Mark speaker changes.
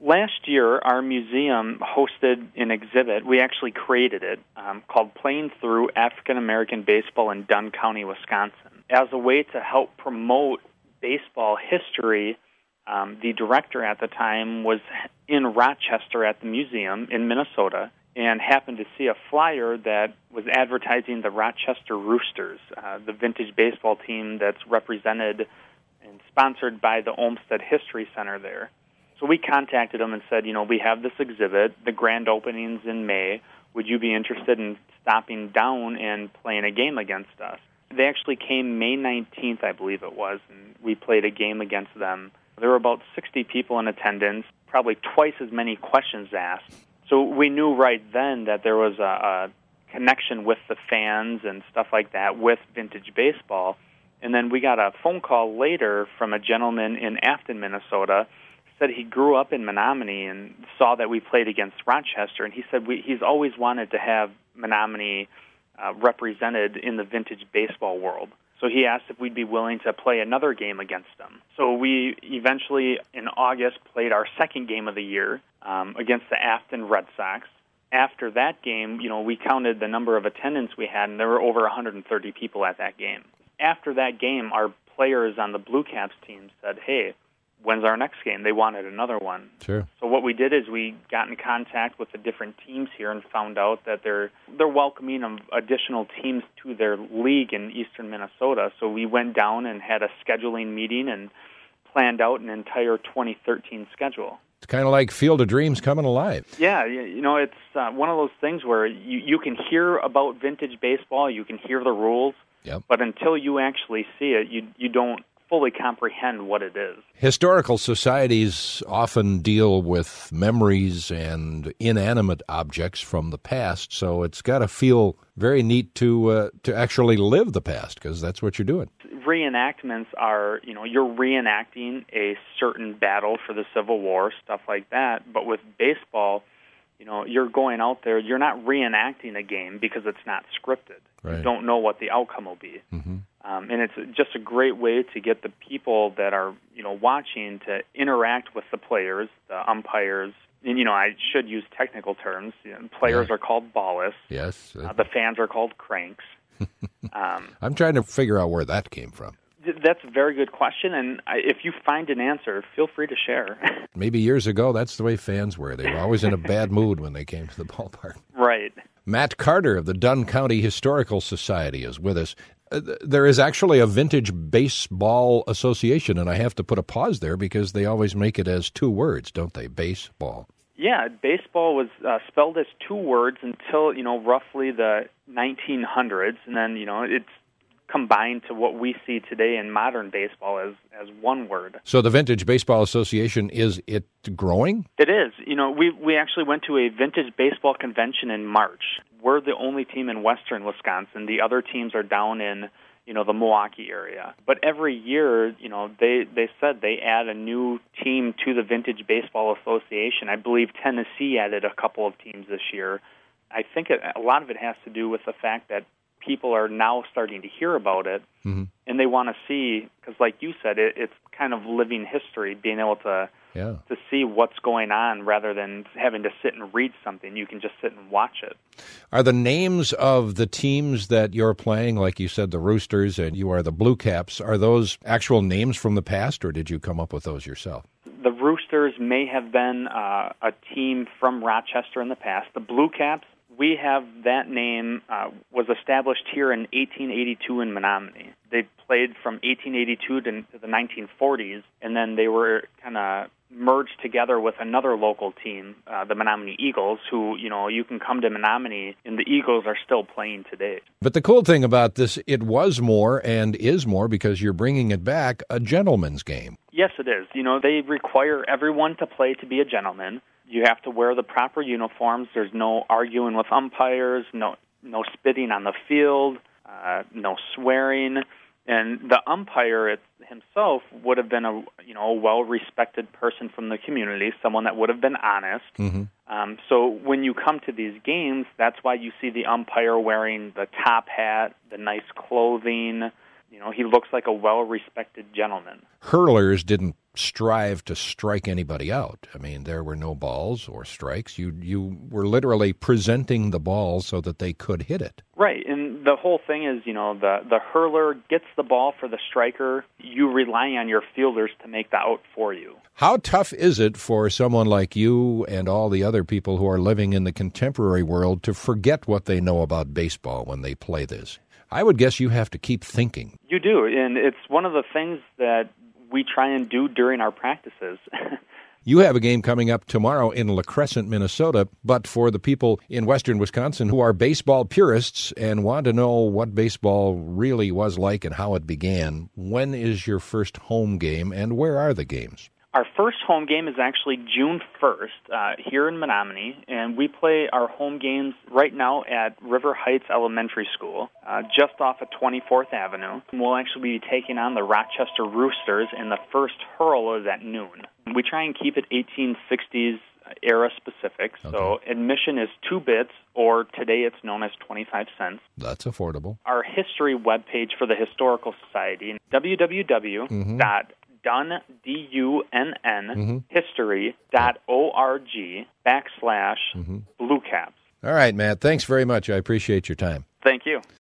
Speaker 1: Last year, our museum hosted an exhibit. We actually created it called Playing Through African American Baseball in Dunn County, Wisconsin. As a way to help promote baseball history, the director at the time was in Rochester at the museum in Minnesota and happened to see a flyer that was advertising the Rochester Roosters, the vintage baseball team that's represented and sponsored by the Olmsted History Center there. So we contacted them and said, we have this exhibit, the grand opening's in May. Would you be interested in stopping down and playing a game against us? They actually came May 19th, I believe it was, and we played a game against them. There were about 60 people in attendance, probably twice as many questions asked. So we knew right then that there was a connection with the fans and stuff like that with vintage baseball. And then we got a phone call later from a gentleman in Afton, Minnesota, said he grew up in Menominee and saw that we played against Rochester, and he said he's always wanted to have Menominee represented in the vintage baseball world. So he asked if we'd be willing to play another game against them. So we eventually, in August, played our second game of the year against the Afton Red Sox. After that game, we counted the number of attendance we had, and there were over 130 people at that game. After that game, our players on the Blue Caps team said, hey, when's our next game? They wanted another one.
Speaker 2: Sure. So
Speaker 1: what we did is we got in contact with the different teams here and found out that they're welcoming additional teams to their league in eastern Minnesota. So we went down and had a scheduling meeting and planned out an entire 2013 schedule.
Speaker 2: It's kind of like Field of Dreams coming alive.
Speaker 1: Yeah, it's one of those things where you can hear about vintage baseball, you can hear the rules,
Speaker 2: yep,
Speaker 1: but until you actually see it, you don't fully comprehend what it is.
Speaker 2: Historical societies often deal with memories and inanimate objects from the past, so it's got to feel very neat to actually live the past, because that's what you're doing.
Speaker 1: Reenactments are, you're reenacting a certain battle for the Civil War, stuff like that, but with baseball, you're going out there, you're not reenacting a game because it's not scripted.
Speaker 2: Right.
Speaker 1: You don't know what the outcome will be.
Speaker 2: Mm-hmm.
Speaker 1: And it's just a great way to get the people that are, watching to interact with the players, the umpires. And, I should use technical terms. Players are called ballists.
Speaker 2: Yes.
Speaker 1: The fans are called cranks.
Speaker 2: I'm trying to figure out where that came from.
Speaker 1: That's a very good question, and if you find an answer, feel free to share.
Speaker 2: Maybe years ago, that's the way fans were. They were always in a bad mood when they came to the ballpark.
Speaker 1: Right.
Speaker 2: Matt Carter of the Dunn County Historical Society is with us. There is actually a Vintage Baseball Association, and I have to put a pause there because they always make it as two words, don't they? Baseball.
Speaker 1: Yeah, baseball was spelled as two words until, roughly the 1900s, and then, it's combined to what we see today in modern baseball as one word.
Speaker 2: So the Vintage Baseball Association, is it growing?
Speaker 1: It is. We actually went to a vintage baseball convention in March. We're the only team in western Wisconsin. The other teams are down in, the Milwaukee area. But every year, they said they add a new team to the Vintage Baseball Association. I believe Tennessee added a couple of teams this year. I think a lot of it has to do with the fact that people are now starting to hear about it,
Speaker 2: mm-hmm,
Speaker 1: and they want to see, because like you said, it's kind of living history, being able to see what's going on rather than having to sit and read something. You can just sit and watch it.
Speaker 2: Are the names of the teams that you're playing, like you said, the Roosters, and you are the Blue Caps, are those actual names from the past, or did you come up with those yourself?
Speaker 1: The Roosters may have been a team from Rochester in the past. The Blue Caps, we have that name, was established here in 1882 in Menominee. They played from 1882 to the 1940s, and then they were kind of merged together with another local team, the Menominee Eagles, who, you can come to Menominee, and the Eagles are still playing today.
Speaker 2: But the cool thing about this, it was more and is more, because you're bringing it back, a gentleman's game.
Speaker 1: Yes, it is. They require everyone to play to be a gentleman. You have to wear the proper uniforms. There's no arguing with umpires, no spitting on the field, no swearing. And the umpire himself would have been a well-respected person from the community, someone that would have been honest.
Speaker 2: Mm-hmm.
Speaker 1: So when you come to these games, that's why you see the umpire wearing the top hat, the nice clothing. He looks like a well-respected gentleman.
Speaker 2: Hurlers didn't strive to strike anybody out. I mean, there were no balls or strikes. You were literally presenting the ball so that they could hit it.
Speaker 1: Right, and the whole thing is, the hurler gets the ball for the striker. You rely on your fielders to make the out for you.
Speaker 2: How tough is it for someone like you and all the other people who are living in the contemporary world to forget what they know about baseball when they play this? I would guess you have to keep thinking.
Speaker 1: You do, and it's one of the things that we try and do during our practices.
Speaker 2: You have a game coming up tomorrow in La Crescent, Minnesota, but for the people in western Wisconsin who are baseball purists and want to know what baseball really was like and how it began, when is your first home game and where are the games?
Speaker 1: Our first home game is actually June 1st here in Menominee, and we play our home games right now at River Heights Elementary School, just off of 24th Avenue. And we'll actually be taking on the Rochester Roosters, and the first hurl is at noon. We try and keep it 1860s era specific, so admission is 2 bits, or today it's known as 25 cents.
Speaker 2: That's affordable. Our
Speaker 1: history webpage for the Historical Society, www.history.org/Blue Caps.
Speaker 2: All right, Matt. Thanks very much. I appreciate your time.
Speaker 1: Thank you.